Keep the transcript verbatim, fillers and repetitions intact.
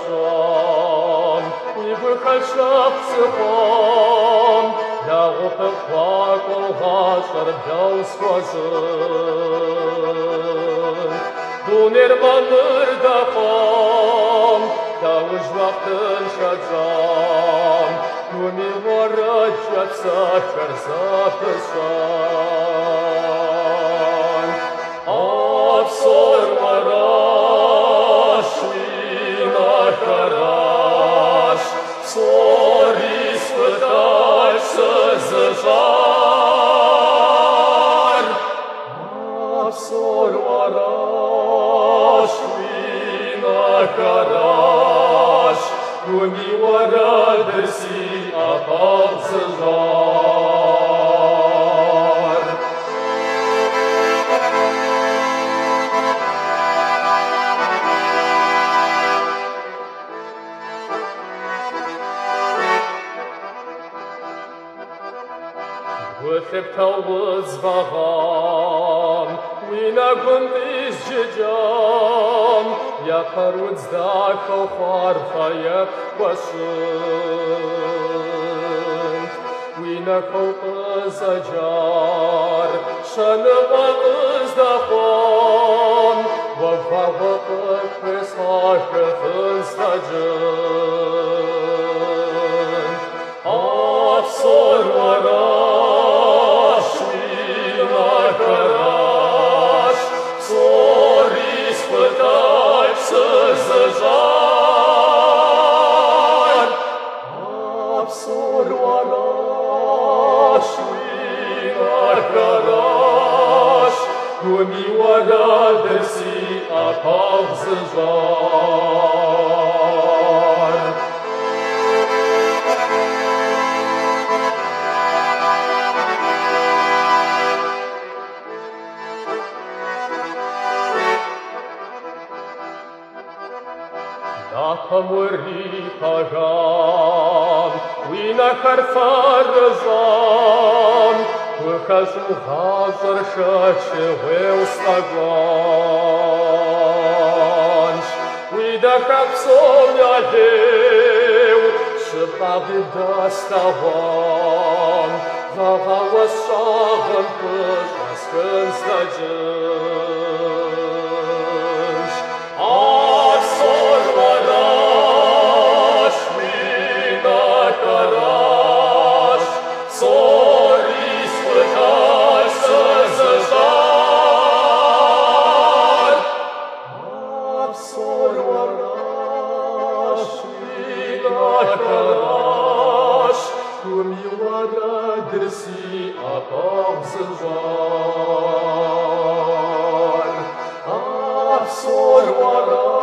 John, we will catch up the home. Now open park or wash or bells was Du nirmanır da fam, da ujvaqtın şadzam, du mi varacak sakar zapısan. Afsor varaş, vina karaş, sor ispıtaş sızıjar. Afsor varaş, vina karaş, du mi varadırsi apal sızar. Vëthep tavız vaham, wina gundis jejam, yakar uzdak o farfaya başınt. Wina kavız ajar, şanı vağız da fam, vava vaqık pes hakıfın stacınt. Afsor varaş, vina karaş, sor ispıtaş sızıjar. Afsor varaş, vina karaş, du mi varadırsi apal sızar. Dacă muri pagan, wina harfarăzan, Păcașu hazăr șace weu staglanș. Uida capsonia leu, și bavi da wan, Vava wasavân pășascân stagânș. Afsor varaș, vina karaș, sor ispătaș sızıjar. Afsor varaș, vina karaș, du mi varadırsi apal sızar. Afsor varaș,